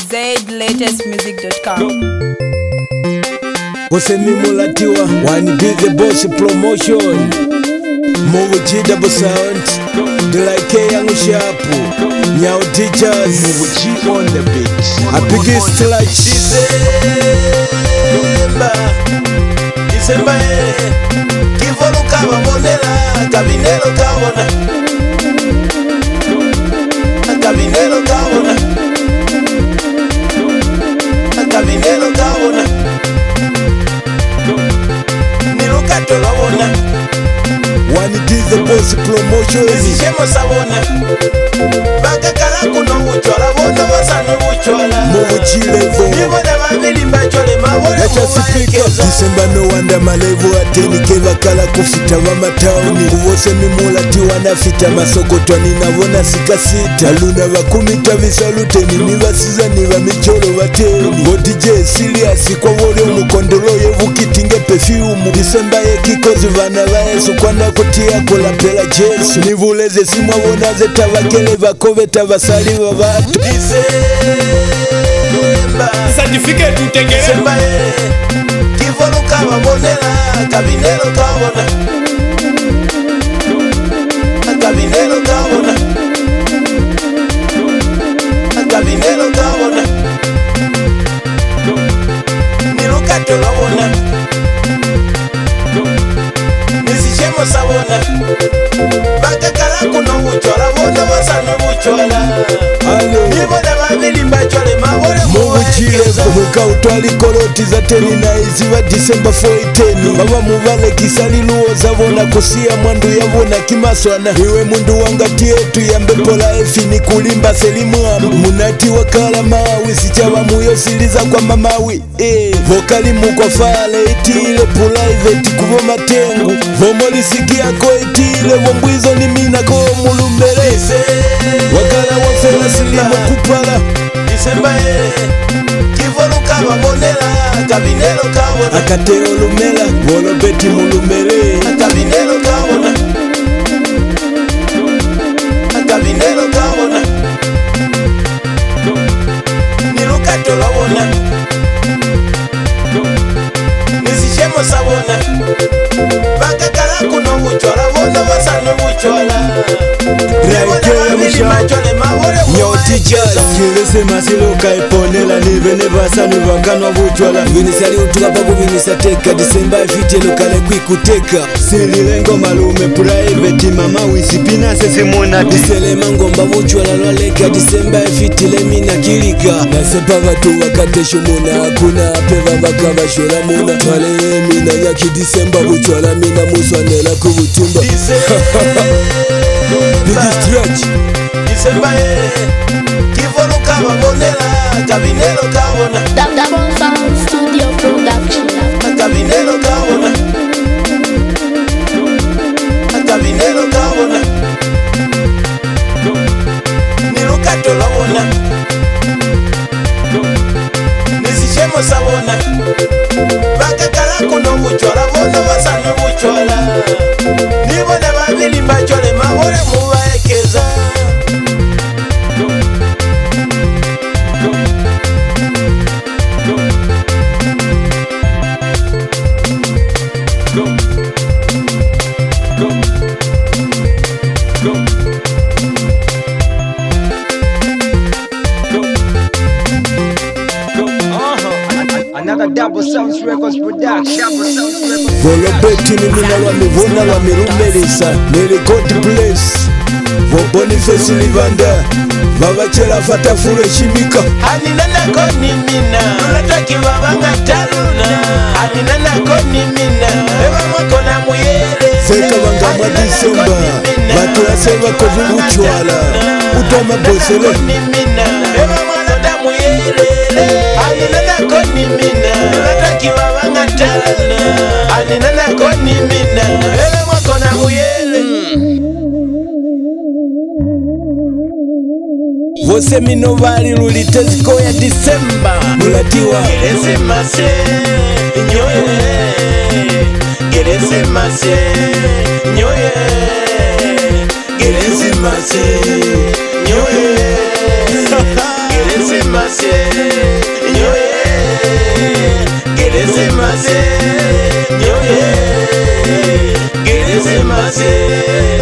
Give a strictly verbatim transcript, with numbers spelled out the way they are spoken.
z latest music dot com. Osemi mulatiwa One be the boss promotion. Move G double sound. The like young sharp. Nyao teachers. Move G on the beat. A biggest like December. December. Kivolo kaba monela. Kabinelo kabona. Kabinelo kabona. Kabinelo kabona. Nilukato lawona. One is the boss promotion. Nisishemo sawona. Baka kalaku no uchola. Wona wasanu uchola. Muvuchi level. Nibona wabili mbachole mawole. Lecha sipika. December no wanda malevu ateni. Keva kala kufita wa matauni. Uwose mimula tiwa na fita. Masokotwa ninavona sika sita. Luna wakumita visaluteni. Nivasiza niva micholo wateni. O D J serious kwa wole mukondolo yevu kitinge perfume. December ye kikozi vana vaesu kwana kutia kula pela jesu. Nivuleze simwa wonaze tavakele vakove tavasali vavatu. December certificate utegele December ye Kivolo kama monela. Kabinelo kabona. Kabinelo kabona. Kabinelo kabona. Nilukato lawona. Nisishemo sawona. Baka kalaku no uchola. Wona wasanu uchola. Nibona wabili mbachole mawole muwaekeza. Muka utwali koroti za teni na izi wa December fourteen. Baba muvale kisali luo zavona kusia mwandu yavona kimaswana. Iwe mundu wangati yetu ya mbepola efi ni kulimba selimu munati wakala mawi. Sichava muyo siliza kwa mamawi eh. Vokali mukwa fale itile private kubo matengu. Vomoli sikia ko itile vombwizo ni mina ko mulumberese. Wakala wafela silimo kupala. December ye Kivolo kaba monela. Kabinelo kabona. Akateo lumela. Volo beti mulumele. Kabinelo kabona. Kabinelo kabona. Nilukato lawona. Nisishemo sawona. Baka kalaku no uchola. Wona wasanu uchola. Nyao teachers Kilese masilo kaiponela. Nivene vasanu vanganwa vuchwala. Vinisali utuka paku vinisa teka. December fitelo kale kwikuteka. Sililengo malume private. Mama wisipina sese mona disele mangomba vuchwala lwaleka. December fitile mina kilika. Nasepa vatu wakate shumuna. Hakuna peva vaka vashola muna. Twale mina yaki December vuchwala. Mina muswanela kuvutimba. Biggie stretch December ye Kivolo kaba monela. Kabinelo kabona. Double Sound Studio Production. Kabinelo kabona. Kabinelo kabona. Nilukato lawona. Nisishemo sawona. Baka kalaku no uchola. Wona wasanu uchola. Nibona wabili mbachole mawole muwaekeza. another Double Sounds Records production. Volo beti ni mina wa mivuna wa mirumelisa. Nili God bless Vo Boniface Livanda. Vavachela fata fure shimika. Aninana koni mina. Nulataki vavanga taluna. Aninana koni mina. Ewa mwakona muyere. Seka vanga mwa December. Vatu waseva kovu uchwala. Utama bosele. Ewa mwalata muyere. Aninana koni mina. Nulataki vavanga taluna. Aninana koni mina. Ewa mwakona muyere. Vose mino vali luliteziko ya December. Mulatiwa Gerese mase Nyoye Gerese mase Nyoye Gerese mase Nyoye Gerese mase mase nyoye gereze mase nyoye gereze mase